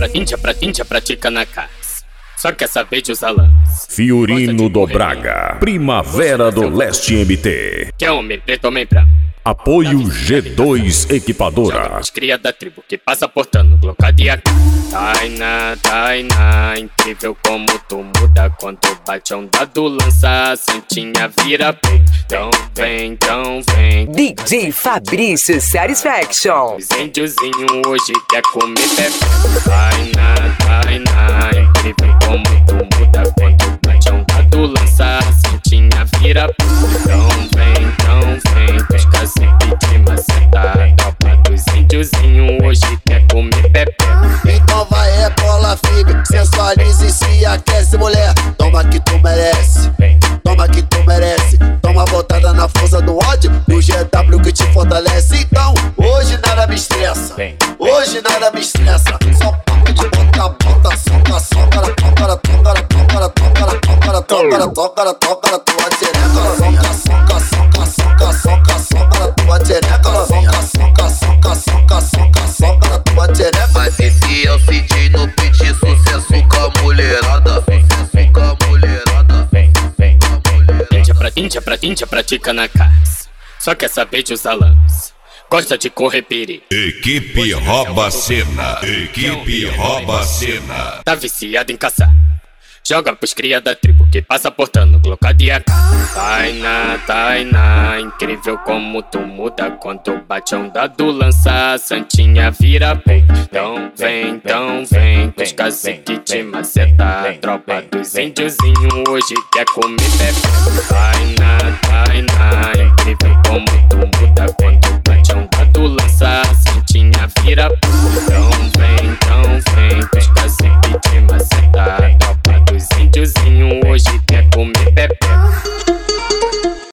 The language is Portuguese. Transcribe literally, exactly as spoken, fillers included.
pra, índia pra, índia pratica na casa. Só quer saber de usar lance. Fiorino do Braga, Primavera do Leste M T. Que é homem preto, homem branco. Apoio G dois Equipadora. Os cria da tribo que passa portando glocada e a Tainá, Tainá, incrível como tu muda quando bate a onda do lança, a santinha vira bem. Então vem, então vem. D J Fabrício Satisfaction. Os índiozinho hoje quer comer bebê. Tainá, Tainá, incrível como tu muda quando bate a onda do lança, a santinha vira bem. Então vem, então vem, dos caciques de maceta. Tropa dos índiozinho hoje quer comer bebê. Então vai rebola, figa, sensualize e se aquece, mulher. Toma que tu merece, toma que tu merece. Toma botada na força do ódio, do G W que te fortalece. Então, hoje nada me estressa, hoje nada me estressa. Só papo de bota, bota, soca, soca, toca, toca, toca, toca, toca, toca, toca, toca, tua xereca. Soca, soca, soca, soca, soca, soca, tua xereca. Soca, soca, soca, soca, soca, soca, tua xereca. Mas esse é o C J no beat, sucesso com a mulherada. Sucesso com a mulherada. Vem, vem, índia pra, índia pra, índia pratica na casa. Só quer saber de usar lance. Gosta de correr piri. Equipe rouba a cena. Equipe rouba a cena. Tá viciado em caçar. Joga pros cria da tribo que passa portando glocada e a Tainá, Tainá, incrível como tu muda quando bate a onda do lança, a santinha vira bem. Então vem, então vem, dos caciques de maceta. Tropa dos índiozinho hoje quer comer bebê. Tainá, Tainá, incrível como tu muda quando bate a onda do lança, a santinha vira bem. Então vem, então